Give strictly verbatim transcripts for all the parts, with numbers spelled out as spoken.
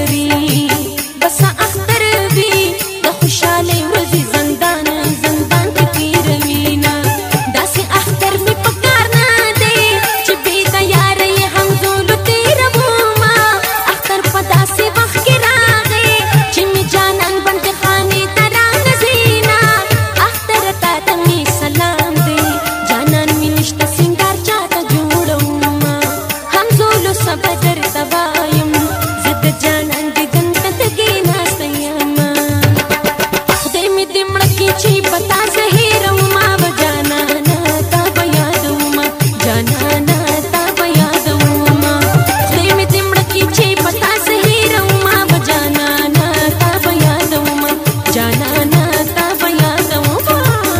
سری بس اختر وی د خوشاله ورځي زندان زندان کې تیروینا داسې اختر می پکار نه دی چې بې د یارې هم زول تیروما اختر په داسې وخت کې راغی چې می جانان بند خانه ترانه زینا اختر تا ته می سلام دی جانان می نشته سنگار چاته جوړوما هم زول صبر توایم زد جانان دی جنت کې ناسته یم خدای می دې مړ کې چې پتا زهیروما و جانانا تا به یادوما جانانا تا به یادوما خدای می دې مړ کې چې پتا زهیروما و جانانا تا به یادوما جانانا تا به یادوما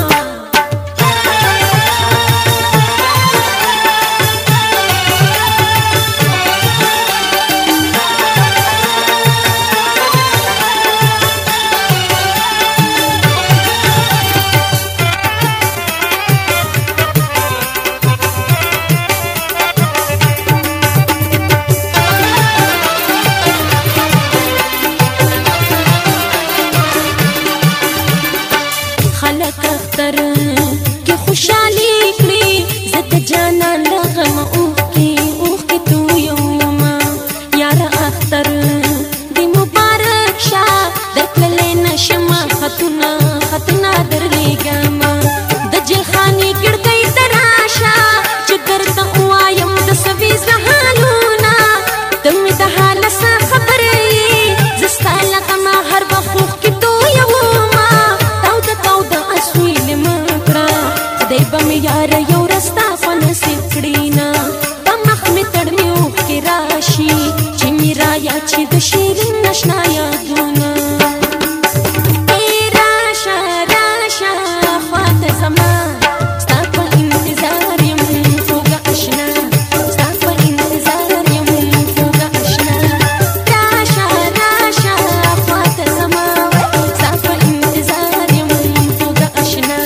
خلک اختر کې خوشالي کړي زت جانان لغم اوخ کې اوخ کې تو یوما یار اختر دی مبارک شاه درکلې نشما خطونه خطونه درلېګما د جلخاني کړکۍ تراشه چې درته وایم د سوي زهالونه تم د حال څخه خبرې زستا لغم هر وخت کې تو یوما خدای به مې یار یو رستا په نصیب کړینا په مخ مې تړ مې اوښ کې راشي چې مې رایا چې د شیرین نشنا یادونه ای راشه راشه خواته زما ستا په انتظار یم خوږه اشنا ستا په انتظار یم خوږه اشنا راشه راشه خواته زما ستا په انتظار یم خوږه اشنا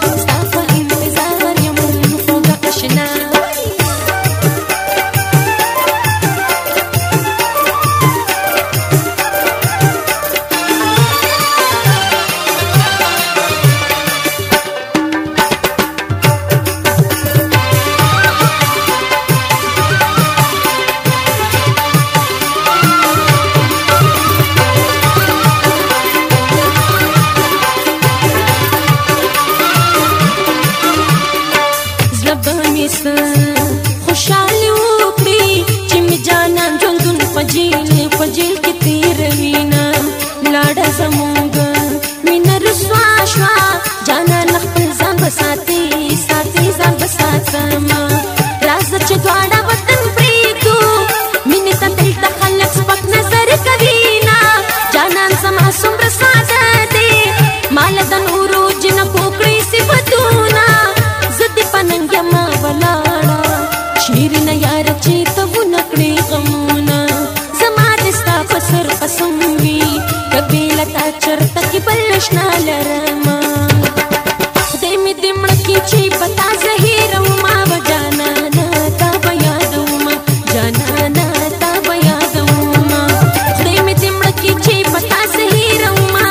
خوشالي وکړي چې می جانان ژوندون فجیل فجیل کې تیروینا لاړه زموږ مینه رسوا شوه جانان خپل ځان بساتي ساتي ځان بساتما راځه چې دواړه وطن پرېږدو مینې ته دلته خلک سپک نظر کوینا جانان زما څومره ساده دی مال د نورو جنکو کړي صفتونه زه دې په ننګ یمه ولاړه شیرین یار چې ته ونکړې غمونه زما د ستا په سر قسم وي کبې لتا چرته کې بل شنا لرمه خدای مې دې مړ کې چې پتا زهیروما و جانانا تا به یادوما جانانا تا به یادوما خدای مې دې مړ کې چې پتا زهیروما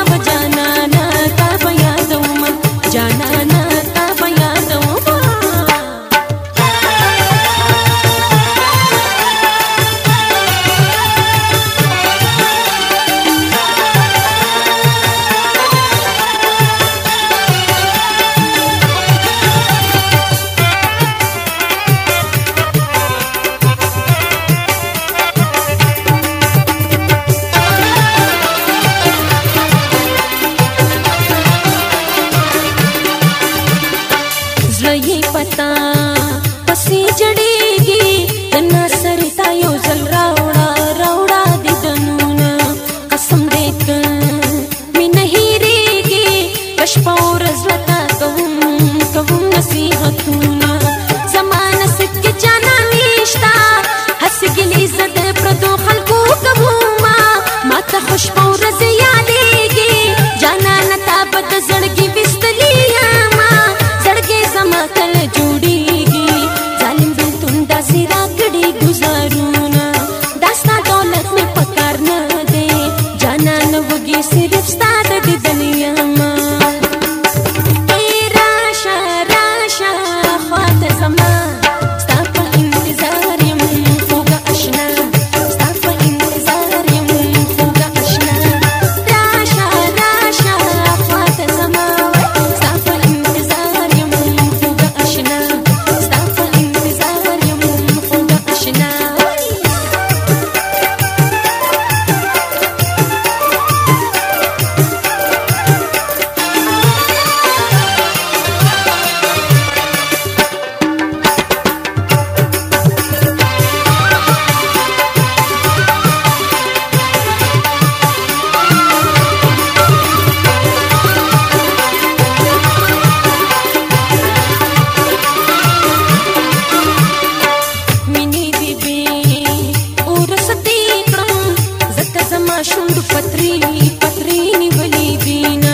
شونډو پتري پتري نیولې دینه